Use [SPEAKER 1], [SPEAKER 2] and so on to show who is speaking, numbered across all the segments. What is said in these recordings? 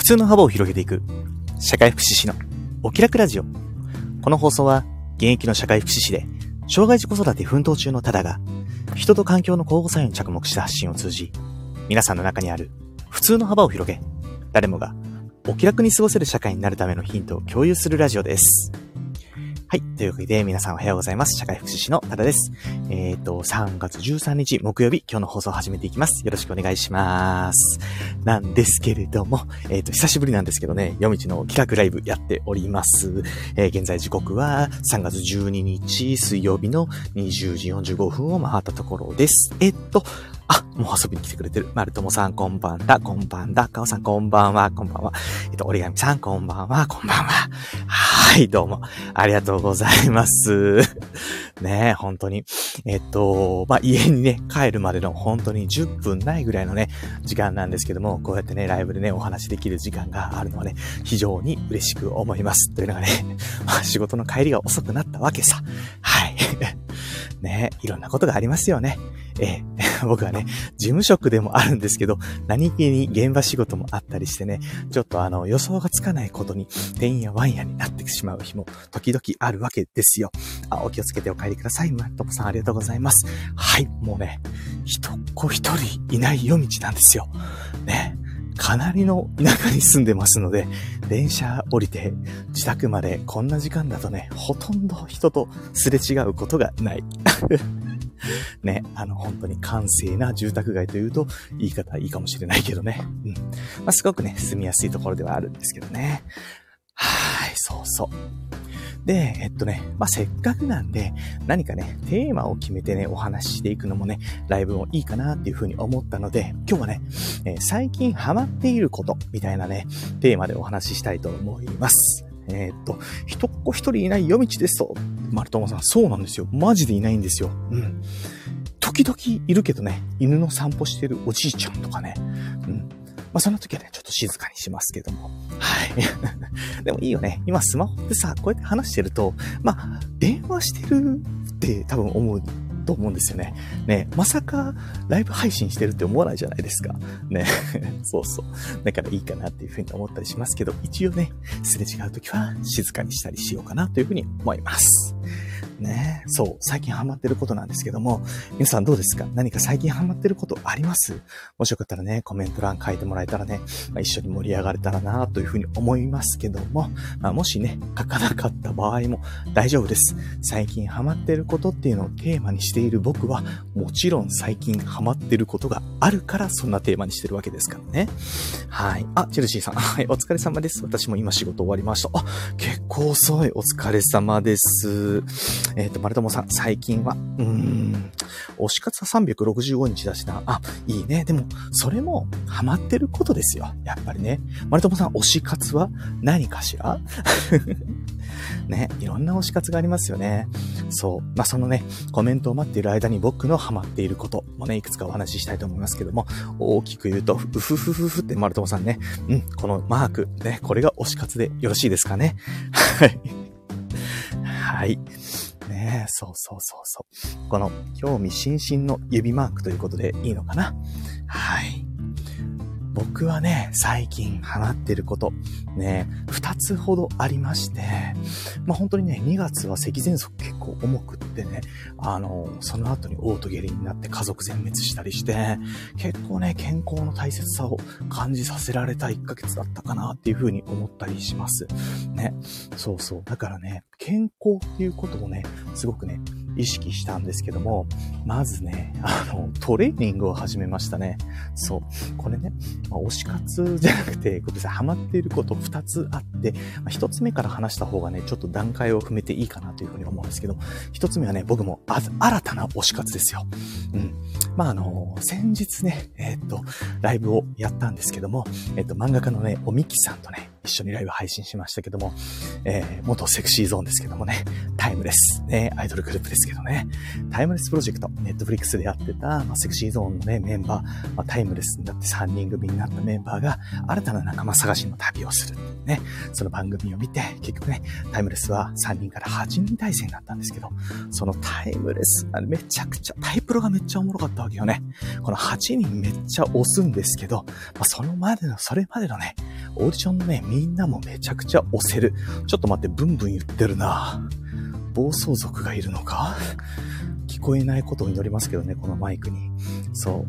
[SPEAKER 1] 通の幅を広げていく社会福祉士のお気楽ラジオ。この放送は現役の社会福祉士で障害児子育て奮闘中のタダが人と環境の交互作用に着目した発信を通じ、皆さんの中にある普通の幅を広げ、誰もがお気楽に過ごせる社会になるためのヒントを共有するラジオです。はい。というわけで、皆さんおはようございます。社会福祉士のタダです。3月13日木曜日、今日の放送を始めていきます。よろしくお願いします。なんですけれども、久しぶりなんですけどね、夜道の企画ライブやっております。現在時刻は3月12日水曜日の20時45分を回ったところです。もう遊びに来てくれてる。まるともさん、こんばんだ、こんばんだ。かおさん、こんばんは、こんばんは。折り紙さん、こんばんは、こんばんは。はい、どうも。ありがとうございます。ねえ、本当に。家にね、帰るまでの本当に10分ないぐらいのね、時間なんですけども、こうやってね、ライブでね、お話できる時間があるのはね、非常に嬉しく思います。というのがね、仕事の帰りが遅くなったわけさ。はい。ねえ、いろんなことがありますよね。僕はね、事務職でもあるんですけど、何気に現場仕事もあったりしてね、ちょっと予想がつかないことに、てんやわんやになってしまう日も時々あるわけですよ。お気をつけてお帰りください。まともさんありがとうございます。はい、もうね、一人いない夜道なんですよ。ね。かなりの田舎に住んでますので、電車降りて自宅までこんな時間だとね、ほとんど人とすれ違うことがない。ね、本当に閑静な住宅街というと言い方いいかもしれないけどね。すごくね、住みやすいところではあるんですけどね。はい、そうそう。で、せっかくなんで、何かね、テーマを決めてね、お話ししていくのもね、ライブもいいかなっていうふうに思ったので、今日はね、最近ハマっていること、みたいなね、テーマでお話ししたいと思います。一っ子一人いない夜道ですと、まるともさん、そうなんですよ。マジでいないんですよ。時々いるけどね、犬の散歩してるおじいちゃんとかね、その時はね、ちょっと静かにしますけども。はい。でもいいよね。今スマホってさ、こうやって話してると、電話してるって多分思うと思うんですよね。ね、まさかライブ配信してるって思わないじゃないですか。ね。そうそう。だからいいかなっていうふうに思ったりしますけど、一応ね、すれ違う時は静かにしたりしようかなというふうに思います。ね、そう、最近ハマってることなんですけども、皆さんどうですか？何か最近ハマってることあります？もしよかったらね、コメント欄書いてもらえたらね、一緒に盛り上がれたらなというふうに思いますけども、もしね、書かなかった場合も大丈夫です。最近ハマってることっていうのをテーマにしている僕は、もちろん最近ハマってることがあるからそんなテーマにしてるわけですからね。はい。チェルシーさん。はい、お疲れ様です。私も今仕事終わりました。結構遅い。お疲れ様です。まるともさん、最近は、推し活は365日だしな。いいね。でも、それも、ハマってることですよ。やっぱりね。まるともさん、推し活は何かしらね、いろんな推し活がありますよね。そう。そのね、コメントを待っている間に僕のハマっていることもね、いくつかお話ししたいと思いますけども、大きく言うと、うふふふふってまるともさんね、このマーク、ね、これが推し活でよろしいですかね。はい。はい。ねえ、そう。この興味津々の指マークということでいいのかな？はい。僕はね、最近ハマってること、ね、2つほどありまして、本当にね、2月は咳喘息結構重くってね、その後に嘔吐下痢になって家族全滅したりして、結構ね、健康の大切さを感じさせられた1ヶ月だったかなっていう風に思ったりします。ね。そう。だからね、健康っていうことをね、すごくね、意識したんですけども、まずね、トレーニングを始めましたね。そう。これね、推し活じゃなくて、ハマっていること2つあって、1つ目から話した方がね、ちょっと段階を踏めていいかなというふうに思うんですけど、1つ目はね、僕も新たな推し活ですよ。先日ね、ライブをやったんですけども、漫画家のね、おみきさんとね、 一緒にライブ配信しましたけども、元セクシーゾーンですけどもね、タイムレス、ね、アイドルグループですけどね、タイムレスプロジェクト、ネットフリックスでやってた、セクシーゾーンのね、メンバー、タイムレスになって3人組になったメンバーが、新たな仲間探しの旅をする。ね、その番組を見て、結局ね、タイムレスは3人から8人体制になったんですけど、そのタイムレス、めちゃくちゃ、タイプロがめっちゃおもろかったわけよね。この8人めっちゃ押すんですけど、それまでのね、オーディションのね、みんなもめちゃくちゃ押せる。ちょっと待って、ブンブン言ってるな。暴走族がいるのか？聞こえないことを祈りますけどね、このマイクに。そう。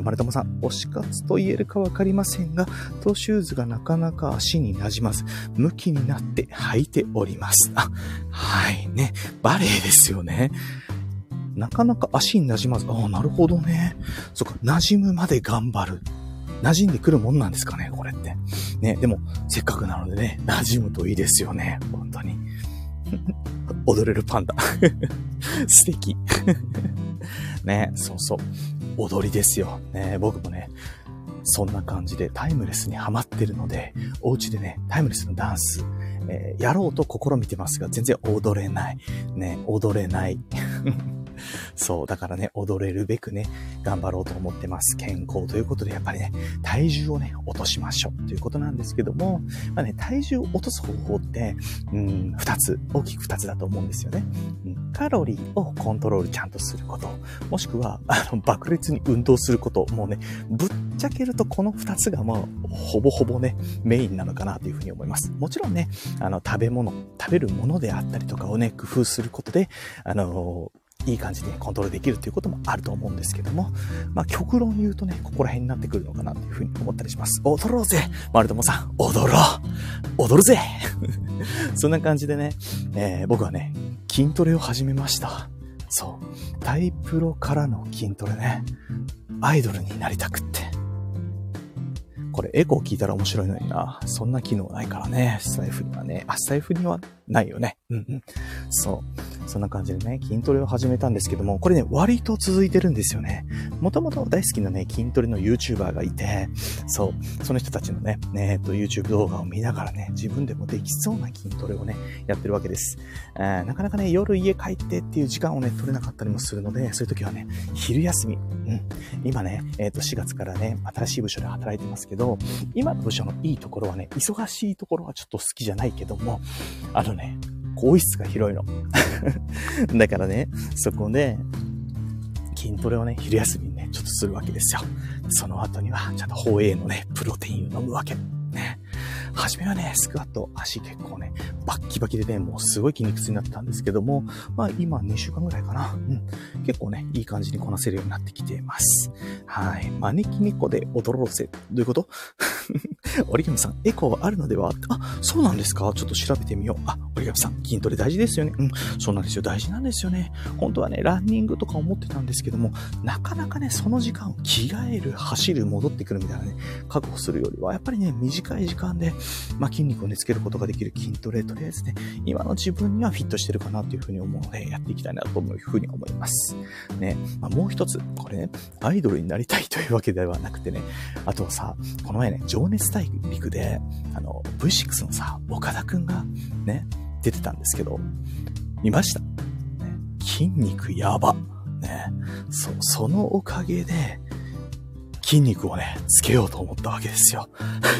[SPEAKER 1] 丸友さん、推し活と言えるかわかりませんが、トーシューズがなかなか足に馴染まず、向きになって履いております。はいね。バレエですよね。なかなか足に馴染まず、なるほどね。そっか、馴染むまで頑張る。馴染んでくるもんなんですかね、これって。ね、でも、せっかくなのでね、馴染むといいですよね、本当に。踊れるパンダ。素敵。ね、そうそう。踊りですよ。ね、僕もね、そんな感じでタイムレスにハマってるので、お家でね、タイムレスのダンス、やろうと試みてますが、全然踊れない。ね、踊れない。そう、だからね、踊れるべくね、頑張ろうと思ってます。健康ということで、やっぱりね、体重をね、落としましょうということなんですけども、体重を落とす方法って、大きく2つだと思うんですよね。カロリーをコントロールちゃんとすること、もしくは、爆裂に運動すること、もうね、ぶっちゃけるとこの2つがほぼほぼね、メインなのかなというふうに思います。もちろんね、食べるものであったりとかをね、工夫することで、いい感じにコントロールできるということもあると思うんですけども、極論言うとね、ここら辺になってくるのかなというふうに思ったりします。踊ろうぜ丸友さん、踊るぜそんな感じでね、僕はね、筋トレを始めました。そう。タイプロからの筋トレね、アイドルになりたくって。これエコー聞いたら面白いのにな。そんな機能ないからね。スタイフにはね。スタイフにはないよね。そう。そんな感じでね、筋トレを始めたんですけども、これね、割と続いてるんですよね。もともと大好きなね、筋トレの YouTuber がいて、そう。その人たちのね、YouTube 動画を見ながらね、自分でもできそうな筋トレをね、やってるわけです。なかなかね、夜家帰ってっていう時間をね、取れなかったりもするので、そういう時はね、昼休み。今ね、4月からね、新しい部署で働いてますけど、今の部署のいいところはね、忙しいところはちょっと好きじゃないけども、更衣室が広いの。だからね、そこで、筋トレをね、昼休みにね、ちょっとするわけですよ。その後には、ちゃんとホエイのね、プロテインを飲むわけ。ね。初めはね、スクワット、足結構ね、バッキバキでね、もうすごい筋肉痛になってたんですけども、今2週間ぐらいかな。結構ね、いい感じにこなせるようになってきています。はい。招き猫で踊ろうぜ。どういうこと折紙さん、エコーはあるのでは？そうなんですか？ちょっと調べてみよう。折紙さん、筋トレ大事ですよね。そうなんですよ。大事なんですよね。本当はね、ランニングとか思ってたんですけども、なかなかね、その時間を着替える、走る、戻ってくるみたいなね、確保するよりは、やっぱりね、短い時間で、筋肉をね、つけることができる筋トレ、とりあえずね、今の自分にはフィットしてるかなというふうに思うので、やっていきたいなというふうに思います。ね、もう一つ、これね、アイドルになりたいというわけではなくてね、あとはさ、この前ね、情熱大陸で、V6 のさ、岡田くんがね、出てたんですけど、見ました？ね、筋肉やば。ね、そのおかげで、筋肉をね、つけようと思ったわけですよ。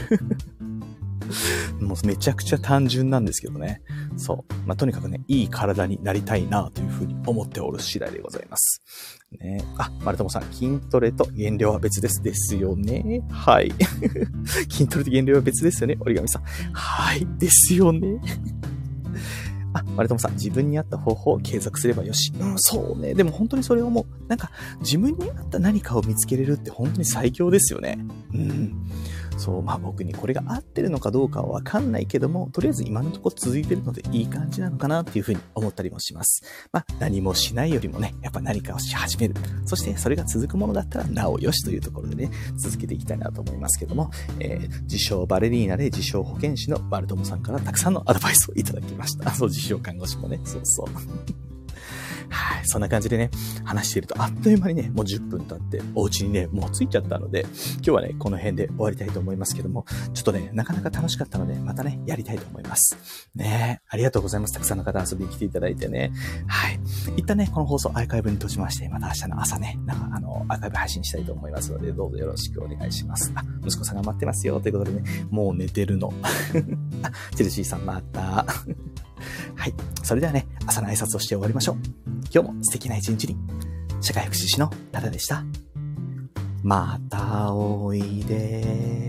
[SPEAKER 1] もうめちゃくちゃ単純なんですけどね。そう。とにかくね、いい体になりたいなというふうに思っておる次第でございます。ね、丸友さん、筋トレと減量は別です。ですよね。はい。筋トレと減量は別ですよね。折り紙さん。はい。ですよね。丸友さん、自分に合った方法を継続すればよし。そうね。でも本当にそれをもう、自分に合った何かを見つけれるって本当に最強ですよね。そう、僕にこれが合ってるのかどうかはわかんないけども、とりあえず今のところ続いてるのでいい感じなのかなっていうふうに思ったりもします。何もしないよりもね、やっぱ何かをし始める。そしてそれが続くものだったらなおよしというところでね、続けていきたいなと思いますけども、自称バレリーナで自称保健師の丸友さんからたくさんのアドバイスをいただきました。自称看護師もね、そう。 はい。そんな感じでね、話しているとあっという間にね、もう10分経って、お家にね、もう着いちゃったので、今日はね、この辺で終わりたいと思いますけども、ちょっとね、なかなか楽しかったので、またね、やりたいと思います。ね、ありがとうございます。たくさんの方遊びに来ていただいてね。はい。一旦ね、この放送アーカイブに閉じまして、また明日の朝ね、アーカイブ配信したいと思いますので、どうぞよろしくお願いします。息子さんが待ってますよ、ということでね、もう寝てるの。チェルシーさんまた。はい。それではね、朝の挨拶をして終わりましょう。今日も素敵な一日に。社会福祉士のタダでした。またおいで。